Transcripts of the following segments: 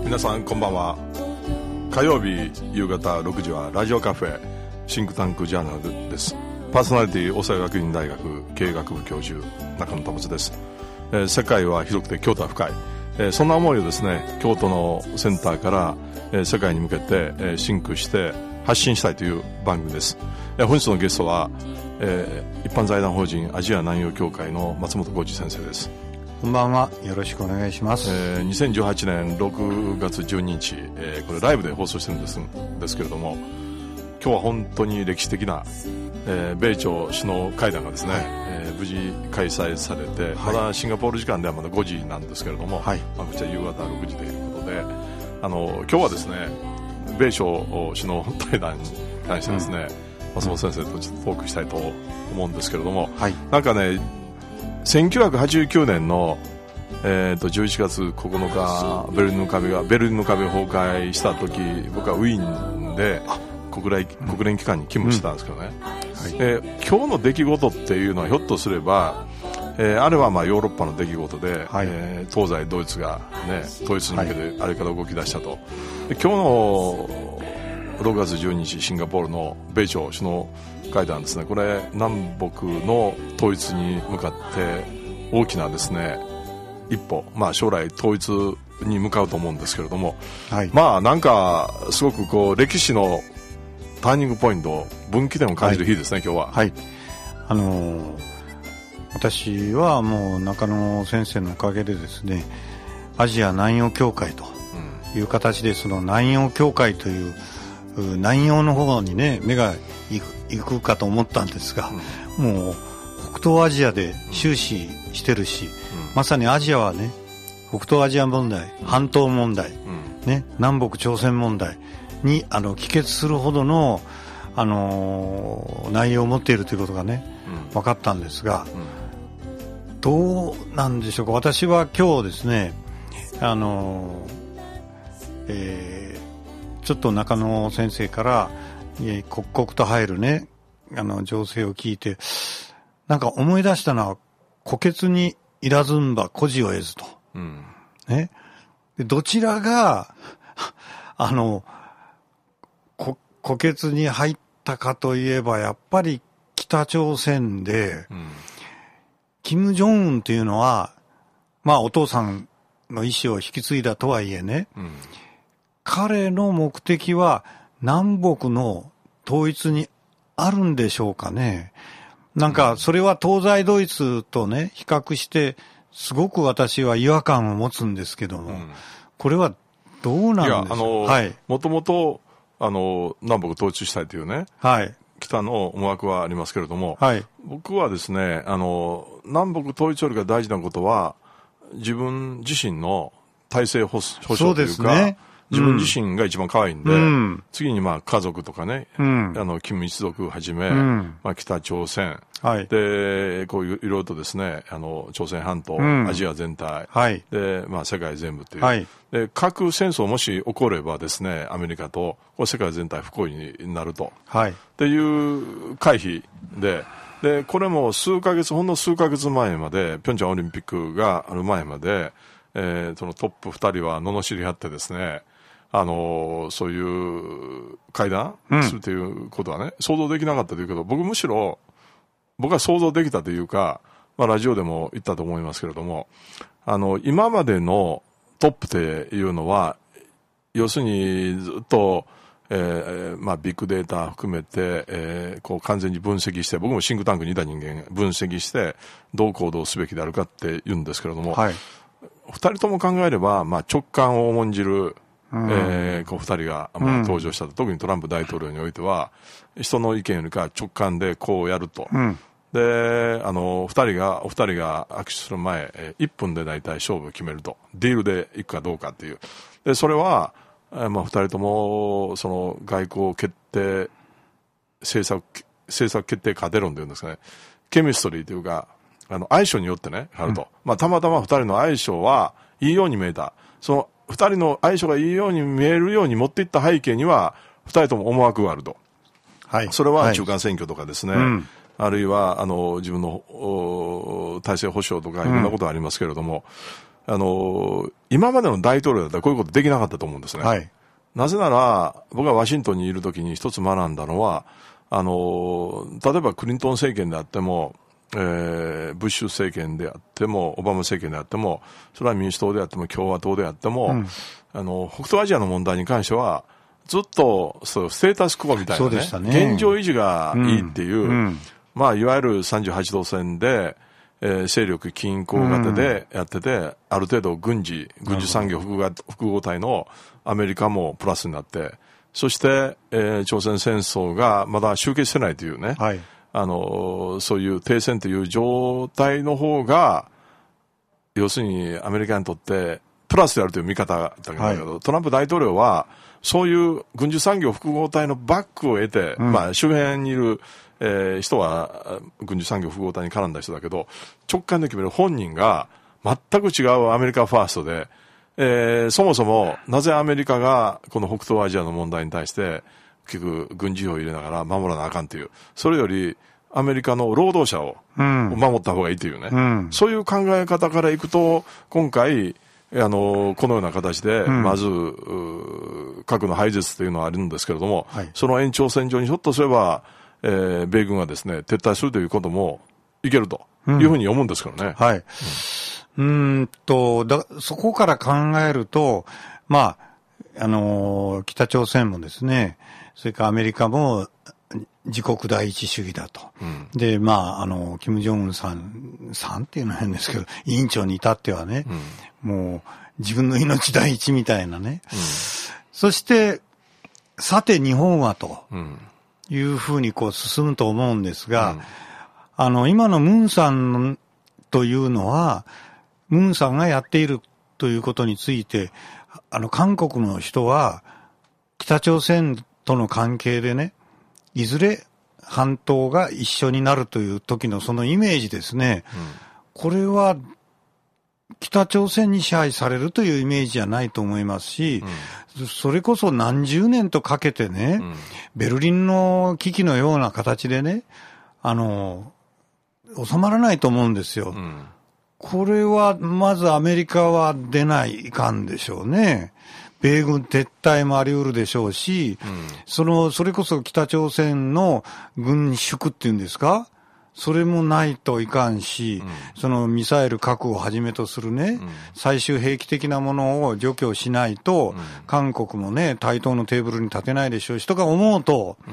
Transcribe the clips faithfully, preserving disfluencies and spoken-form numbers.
皆さんこんばんは。火曜日夕方ろくじはラジオカフェシンクタンクジャーナルです。パーソナリティ大阪学院大学経営学部教授中野保です。えー、世界は広くて京都は深い、えー、そんな思いをですね、京都のセンターから、えー、世界に向けて、えー、シンクして発信したいという番組です。えー、本日のゲストは、えー、一般財団法人アジア南洋協会の松本浩二先生です。 こんばんは、よろしくお願いします。 えー、にせんじゅうはちねんろくがつじゅうににち、えー、これライブで放送してるんですですけれども、今日は本当に歴史的な、えー、米朝首脳会談がですね、はい、えー、無事開催されて、はい、まだシンガポール時間ではまだごじなんですけれども、はい、まあ、こちら夕方ろくじということで、あの今日はですね、米朝首脳会談に関してですね、うん、松本先生とちょっとトークしたいと思うんですけれども、はい、なんかね、せんきゅうひゃくはちじゅうきゅうねんの、えー、とじゅういちがつここのかベルリンの壁がベルリンの壁崩壊した時、僕はウィーンで国連、国連機関に勤務してたんですけどね、うん、はい、えー、今日の出来事っていうのはひょっとすれば、えー、あれはまあヨーロッパの出来事で、はい、えー、東西ドイツが、ね、統一に向けてあれから動き出したと、はい、で今日のろくがつじゅうににちシンガポールの米朝首脳会談ですね、これ南北の統一に向かって大きなですね一歩、まあ、将来統一に向かうと思うんですけれども、はい、まあなんかすごくこう歴史のターニングポイント、分岐点を感じる日ですね、はい、今日は。はい、 あのー、私はもう中野先生のおかげでですね、アジア南洋協会という形で、その南洋協会という南洋の方にね目が行く行くかと思ったんですが、うん、もう北東アジアで終始してるし、うん、まさにアジアはね、北東アジア問題、うん、半島問題、うん、ね、南北朝鮮問題にあの帰結するほどの、あのー、内容を持っているということがね、うん、分かったんですが、うん、どうなんでしょうか。私は今日ですね、あのーえー、ちょっと中野先生から刻々と入るね、あの情勢を聞いて、なんか思い出したのは、虎穴に入らずんば孤児を得ずと、うん、ね、でどちらがあの虎穴に入ったかといえば、やっぱり北朝鮮で、うん、金正恩というのは、まあお父さんの意思を引き継いだとはいえね、うん、彼の目的は南北の統一にあるんでしょうかね。なんかそれは東西ドイツとね比較してすごく私は違和感を持つんですけども、うん、これはどうなんでしょう。はい、 もともとあの南北統一したいというね、はい、北の思惑はありますけれども、はい、僕はですね、あの南北統一よりが大事なことは自分自身の体制保障というか、そうですね、自分自身が一番可愛いんで、うん、次にまあ家族とかね、うん、あの金一族をはじめ、うん、まあ、北朝鮮、はい、でこういういろいろとですね、あの朝鮮半島、うん、アジア全体、はい、でまあ世界全部という、はい、で核戦争もし起こればですね、アメリカとこれ世界全体不幸になると、はい、っていう回避で。でこれも数ヶ月ほんの数ヶ月前まで、ピョンチャンオリンピックがある前まで、えー、そのトップふたりは罵り合ってですね、あのー、そういう会談するということはね、うん、想像できなかったというけど、僕むしろ僕は想像できたというか、まあ、ラジオでも言ったと思いますけれども、あの今までのトップっていうのは要するにずっと、えーまあ、ビッグデータ含めて、えー、こう完全に分析して、僕もシンクタンクにいた人間分析してどう行動すべきであるかって言うんですけれども、はい、ふたりとも考えれば、まあ、直感を重んじる、うん、えー、こうふたりが、まあ、登場したと、うん、特にトランプ大統領においては人の意見よりか直感でこうやると、うん、であのふたりがお二人が握手する前、えー、いっぷんで大体勝負を決めると、ディールでいくかどうかっていう、でそれは、えーまあ、ふたりともその外交決定政策政策決定家出論というんですかね、ケミストリーというか、あの相性によってねあると、うん、まあ、たまたまふたりの相性はいいように見えた、そのふたりの相性がいいように見えるように持っていった背景にはふたりとも思惑があると、はい、それは中間選挙とかですね、はい、うん、あるいはあの自分の体制保障とかいろんなことがありますけれども、うん、 あの、今までの大統領だったらこういうことできなかったと思うんですね。はい、なぜなら、僕がワシントンにいるときに一つ学んだのは、あの、例えばクリントン政権であっても、えー、ブッシュ政権であっても、オバマ政権であっても、それは民主党であっても共和党であっても、うん、あの、北東アジアの問題に関しては、ずっとそうステータスクオみたいな ね, ね現状維持がいいっていう、うんうん、まあ、いわゆるさんじゅうはちど線で、えー、勢力均衡型でやってて、うん、ある程度軍事、軍需産業複合、複合体のアメリカもプラスになって、そして、えー、朝鮮戦争がまだ終結してないというね、はい、あの、そういう停戦という状態の方が、要するにアメリカにとってプラスであるという見方だけど、はい、トランプ大統領は、そういう軍需産業複合体のバックを得て、うん、まあ周辺にいる、えー、人は軍需産業複合体に絡んだ人だけど、直感で決める本人が全く違うアメリカファーストで、えー、そもそもなぜアメリカがこの北東アジアの問題に対して結局軍事費を入れながら守らなあかんという、それよりアメリカの労働者を守った方がいいというね、うん、そういう考え方からいくと、今回あのこのような形で、うん、まず核の廃絶というのはあるんですけれども、はい、その延長線上にひょっとすれば、えー、米軍がですね撤退するということもいけるというふうに思うんですけどね。 うん、はい。うんうーんと、だ、そこから考えると、まあ、あのー、北朝鮮もですね、それからアメリカも自国第一主義だと。うん、で、まあ、あの、金正恩さん、さんっていうのは変ですけど、委員長に至ってはね、うん、もう自分の命第一みたいなね。うん、そして、さて日本はというふうにこう進むと思うんですが、うん、あの、今のムンさんというのは、ムンさんがやっているということについて、あの、韓国の人は、北朝鮮との関係でね、いずれ半島が一緒になるという時のそのイメージですね、うん、これは、北朝鮮に支配されるというイメージじゃないと思いますし、うん、それこそ何十年とかけてね、うん、ベルリンの危機のような形でね、あの、収まらないと思うんですよ。うんこれは、まずアメリカは出ないかんでしょうね。米軍撤退もあり得るでしょうし、うん、その、それこそ北朝鮮の軍縮っていうんですかそれもないといかんし、うん、そのミサイル核をはじめとするね、うん、最終兵器的なものを除去しないと、うん、韓国もね、対等のテーブルに立てないでしょうし、とか思うと、うん、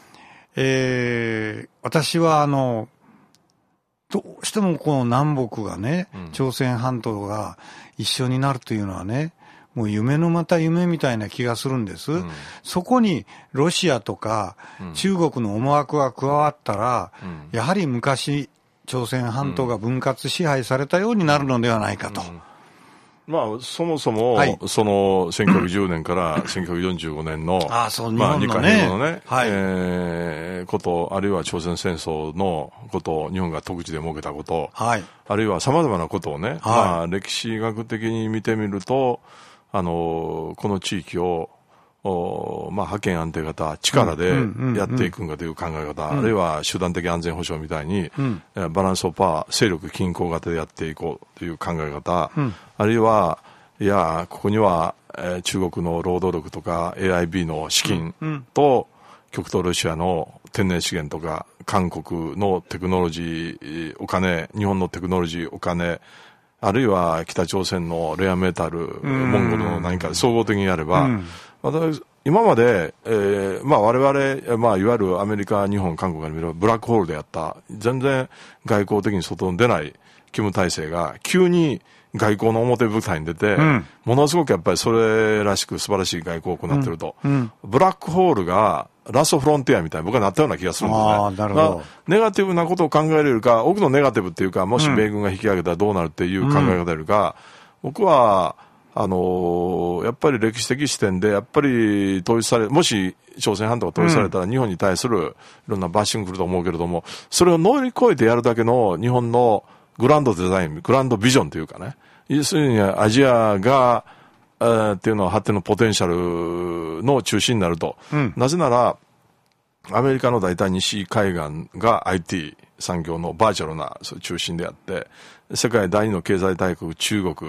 えー、私はあの、どうしてもこの南北がね、うん、朝鮮半島が一緒になるというのはね、もう夢のまた夢みたいな気がするんです。うん、そこにロシアとか中国の思惑が加わったら、うん、やはり昔朝鮮半島が分割支配されたようになるのではないかと。うんうんまあ、そもそも、はい、その、せんきゅうひゃくじゅうねんからせんきゅうひゃくよんじゅうごねんの、 ああ、そう、 まあ、日韓併合のね、 はい、 えー、こと、あるいは朝鮮戦争のことを、日本が特地で設けたこと、はい、あるいは様々なことをね、はい、まあ、歴史学的に見てみると、あの、この地域を、おまあ、覇権安定型、力でやっていくんかという考え方、うんうんうん、あるいは集団的安全保障みたいに、うん、バランスオブパワー、勢力均衡型でやっていこうという考え方、うん、あるいは、いや、ここには、えー、中国の労働力とか エーアイビー の資金と、極東ロシアの天然資源とか、韓国のテクノロジー、お金、日本のテクノロジー、お金、あるいは北朝鮮のレアメタル、モンゴルの何か総合的にやれば、うん今まで、えー、まあ我々、まあいわゆるアメリカ、日本、韓国から見るブラックホールでやった、全然外交的に外に出ないキム体制が急に外交の表舞台に出て、うん、ものすごくやっぱりそれらしく素晴らしい外交を行っていると、うんうん。ブラックホールがラストフロンティアみたいに僕はなったような気がするんですね。 あ、なるほど。 まあ、ネガティブなことを考えれるか、奥のネガティブっていうか、もし米軍が引き上げたらどうなるっていう考え方よりか、僕は、あのー、やっぱり歴史的視点で、やっぱり統一され、もし朝鮮半島が統一されたら日本に対するいろんなバッシング来ると思うけれども、それを乗り越えてやるだけの日本のグランドデザイン、グランドビジョンというかね、要するにアジアが、えー、っていうのは発展のポテンシャルの中心になると。うん、なぜなら、アメリカの大体西海岸が アイティー 産業のバーチャルな中心であって、世界第二の経済大国中国、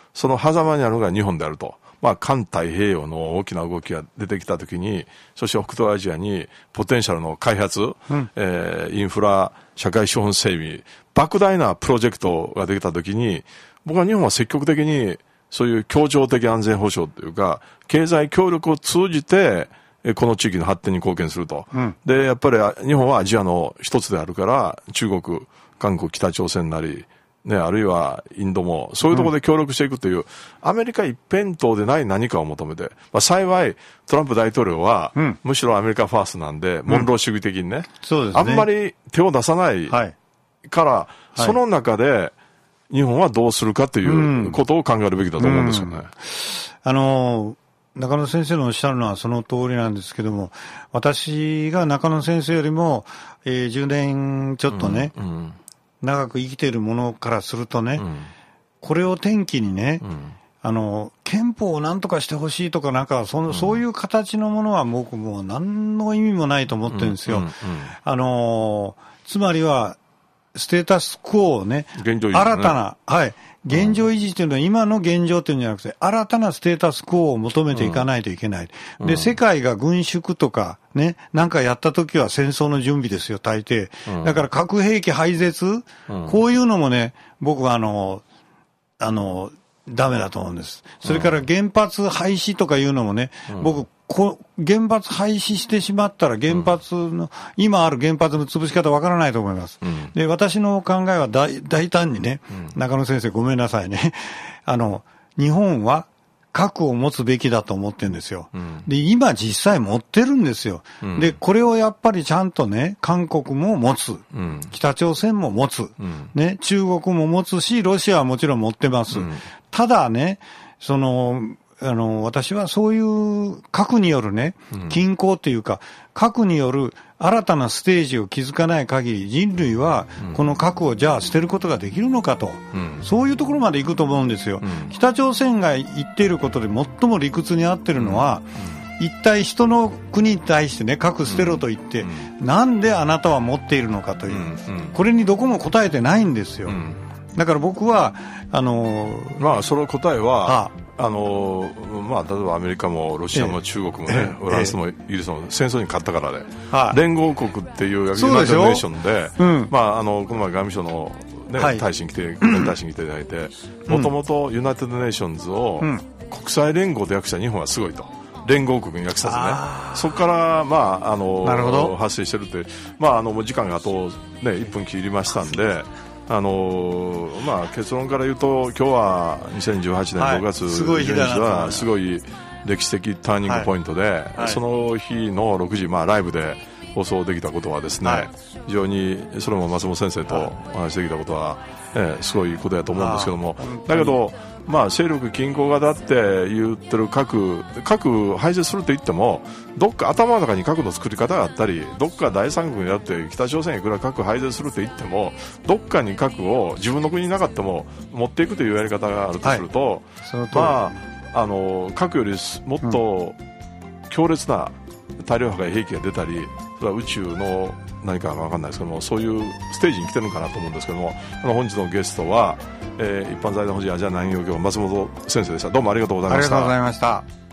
その狭間にあるのが日本であると。まあ、環太平洋の大きな動きが出てきたときに、そして北東アジアにポテンシャルの開発、うん、えー、インフラ、社会資本整備、莫大なプロジェクトができたときに、僕は日本は積極的にそういう協調的安全保障というか、経済協力を通じて、この地域の発展に貢献すると。うん、で、やっぱり日本はアジアの一つであるから、中国、韓国、北朝鮮なり、ね、あるいはインドも、そういうところで協力していくという、うん、アメリカ一辺倒でない何かを求めて、まあ、幸い、トランプ大統領は、うん、むしろアメリカファーストなんで、モンロー主義的にね、うん、そうですね、あんまり手を出さないから、はい、その中で、日本はどうするかということを考えるべきだと思うんですよね。うんうん、 あのー、中野先生のおっしゃるのはその通りなんですけども、私が中野先生よりも、えー、じゅうねんちょっとね、うんうん、長く生きているものからするとね、うん、これを転機にね、うん、あの、憲法を何とかしてほしいとかなんかその、うん、そういう形のものは僕もう何の意味もないと思ってるんですよ。うんうんうん、あの、つまりは、ステータスクオをね、現状維持ね、新たな、はい、現状維持というのは今の現状というんじゃなくて、新たなステータスクオを求めていかないといけない。うん、で、世界が軍縮とか、ね、なんかやったときは戦争の準備ですよ、大抵。うん、だから核兵器廃絶、うん、こういうのもね、僕はあの、あの、ダメだと思うんです。それから原発廃止とかいうのもね、うん、僕、こ原発廃止してしまったら原発の、うん、今ある原発の潰し方わからないと思います。うん、で、私の考えは大、大胆にね、うん、中野先生ごめんなさいね。あの、日本は核を持つべきだと思ってるんですよ。うん、で、今実際持ってるんですよ。うん、で、これをやっぱりちゃんとね、韓国も持つ。うん、北朝鮮も持つ。うん、ね、中国も持つし、ロシアはもちろん持ってます。うん、ただね、その、あの、私はそういう核によるね、均衡というか、核による新たなステージを築かない限り人類はこの核をじゃあ捨てることができるのかと、うん、そういうところまで行くと思うんですよ。うん、北朝鮮が言っていることで最も理屈に合ってるのは、うん、一体人の国に対してね、核捨てろと言って、うん、なんであなたは持っているのかという、うん、これにどこも答えてないんですよ。うん、だから僕は、あのー、まあ、その答えは、ああのまあ、例えばアメリカもロシアも中国もね、ええ、フランスもイギリスも戦争に勝ったからで、はい、連合国っていうユナイテッドネーションで、うん、まあ、あのこの前外務省の、ね、はい、大使に来て大使に来ていただいて、もともとユナイテッドネーションズを国際連合で訳した日本はすごいと。連合国に訳さずね、そこから、まあ、あの発生してるって、まあ、あのもう時間があと、ね、いっぷん切りましたんで、あのーまあ、結論から言うと今日はにせんじゅうはちねんごがつじゅうににちはすごい歴史的ターニングポイントで、はいはい、その日のろくじ、まあ、ライブで放送できたことはですね、はい、非常にそれも松本先生とお話しできたことは、えー、すごいことだと思うんですけども、だけど、まあ、勢力均衡型って言ってる核核廃絶すると言ってもどっか頭の中に核の作り方があったりどっか第三国にあって北朝鮮いくら核廃絶すると言ってもどっかに核を自分の国になかったも持っていくというやり方があるとすると、はい、まあ、あの核よりもっと強烈な大量破壊兵器が出たりそれは宇宙の何か分かんないですけどもそういうステージに来てるのかなと思うんですけどもあの本日のゲストは、えー、一般財団法人アジア南洋協松本先生でした。どうもありがとうございました。 ありがとうございました。